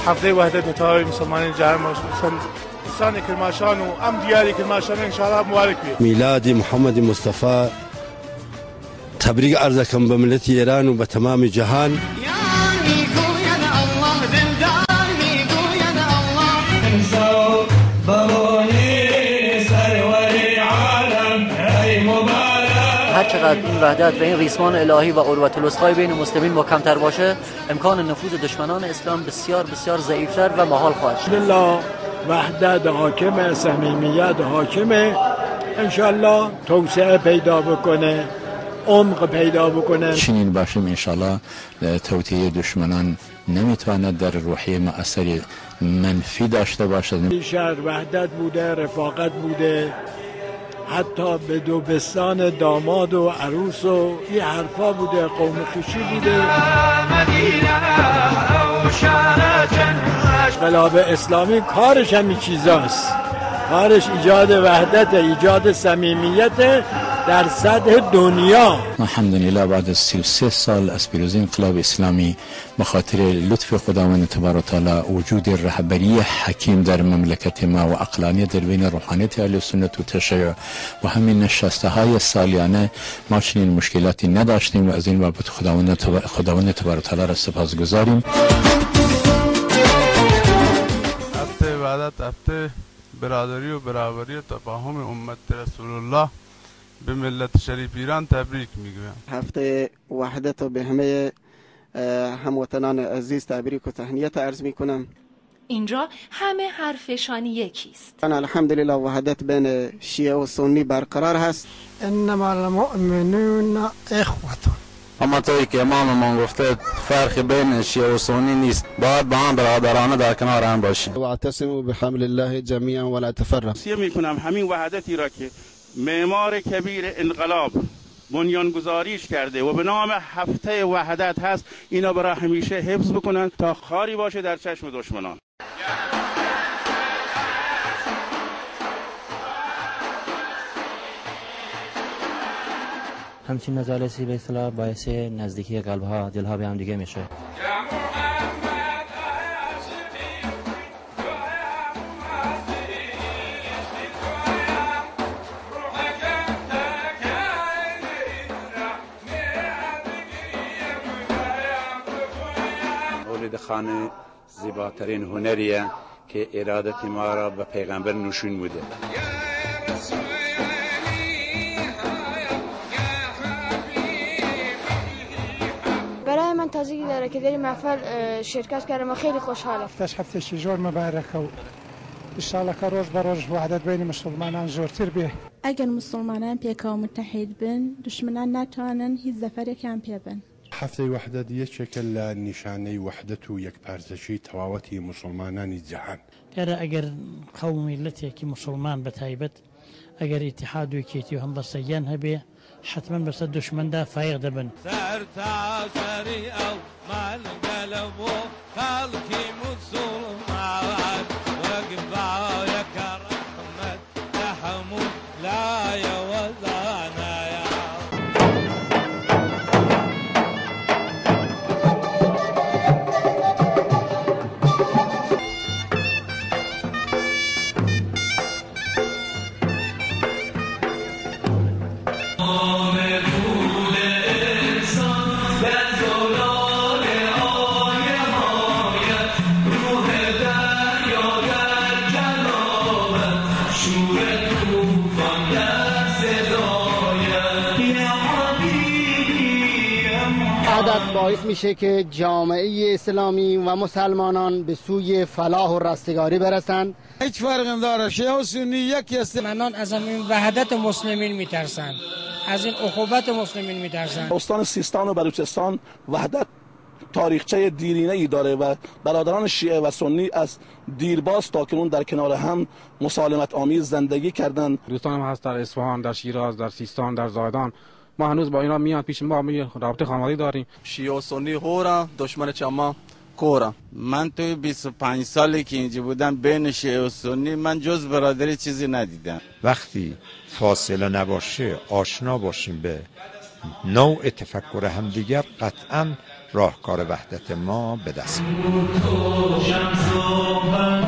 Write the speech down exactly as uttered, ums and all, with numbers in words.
هفته وحدت متای مسلمانان جهان سال کرماشان و ام دیاری کرماشان ان شاء الله مبارک بید. میلاد محمد مصطفی تبریک عرض کنم به ملت ایران و به تمام جهان. هر چقدر این وحدت و این ریسمان الهی و اروة الوثقی بین مسلمین محکم‌تر باشه، امکان نفوذ دشمنان اسلام بسیار بسیار ضعیف‌تر و محال خواهد شد. الله وحدت حاکمه، صمیمیت حاکمه، ان شاء الله توسعه پیدا بکنه، عمق پیدا بکنه. چنین باشیم ان شاء الله توطئه دشمنان نمیتواند در روحیه ما اثر منفی داشته باشد. شهر وحدت بوده، رفاقت بوده، حتی به دوبستان داماد و عروس و این حرفا بوده، قوم خوشی بوده. انقلاب اسلامی کارش همین چیزاست، کارش ایجاد وحدت، ایجاد صمیمیت در سطح دنیا. الحمدلله بعد از سی و سه سال از پیروزی انقلاب اسلامی به خاطر لطف خداوند تبارک و تعالی، وجود رهبری حکیم در مملکت ما و عقلانیت در بین روحانیت اهل سنت و تشیع و همین نشسته های سالیانه ما چنین مشکلاتی نداشتیم و از این بابت خداوند خداوند تبارک و تعالی را سپاسگزاریم. هفته وحدت، هفته برادری و برابری و تفاهم امت رسول الله به ملت شریف ایران تبریک میگویم. هفته وحدت و به همه هموطنان عزیز تبریک و تهنیت عرض میکنم. اینجا همه حرفشان یکیست. الحمدلله وحدت بین شیعه و سنی برقرار هست. انما المؤمنون اخوة. همانطوری که اماممان گفته فرقی بین شیعه و سنی نیست، باید با هم برادرانه در کنار هم باشیم. واعتصموا بحبل الله جمیعا ولا تفرقوا. توصیه میکنم همین وحدتی را که معمار کبیر انقلاب بنیانگذاریش کرده و به نام هفته وحدت هست، اینا برای همیشه حفظ بکنن تا خاری باشه در چشم دشمنان. همچین مجالسی به اصطلاح باعث نزدیکی قلب‌ها، دل‌ها به هم دیگه میشه. مولد خانه زیباترین هنریه که ارادت ما را به پیغمبر نشون بوده. برای من تازگی داره که در این محفل شرکت کردم و خیلی خوشحالم. هفتهش هفته شجار مبارک و انشاءالله که روز بروز وحدت بین مسلمانان زورتر به. اگر مسلمانان پیکا متحد بن، دشمنان نتوانن هیچ زفری کم پی بن. هفته وحدت یک شکل نشانه وحدت و یک پارچگی تفاوتی مسلمانان جهان. اره اگر قوم ملتی که مسلمان بتایبت اگر اتحاد و یکیتی و همبستگیان هبه حتما بس دشمن دا فایق دبن. سر تا سری او من قلب و خلقی مسلمان وقبا یک رحمت تحمل لا یوزانا. باعث میشه که جامعه اسلامی و مسلمانان به سوی فلاح و رستگاری برسند. هیچ فرقی نداره، شیعه و سنی یکی است. منان از این وحدت مسلمین میترسند، از این اخوت مسلمین میترسند. استان سیستان و بلوچستان وحدت تاریخچه دیرینه ای داره و برادران شیعه و سنی از دیرباز تا کنون در کنار هم مسالمت آمیز زندگی کردند. دوستانم هست در اصفهان، در شیراز، در سیستان، در زایدان. ما هنوز با اینا میان پیش ما، می رابطه خانوادگی داریم. شیعه و سنی هورا، دشمن چما کورا. من توی بیست و پنج سالی که اینجا بودم بین شیعه و سنی من جز برادری چیزی ندیدم. وقتی فاصله نباشه، آشنا باشیم به نوع تفکر همدیگر، قطعا راهکار وحدت ما به دست می‌آورد.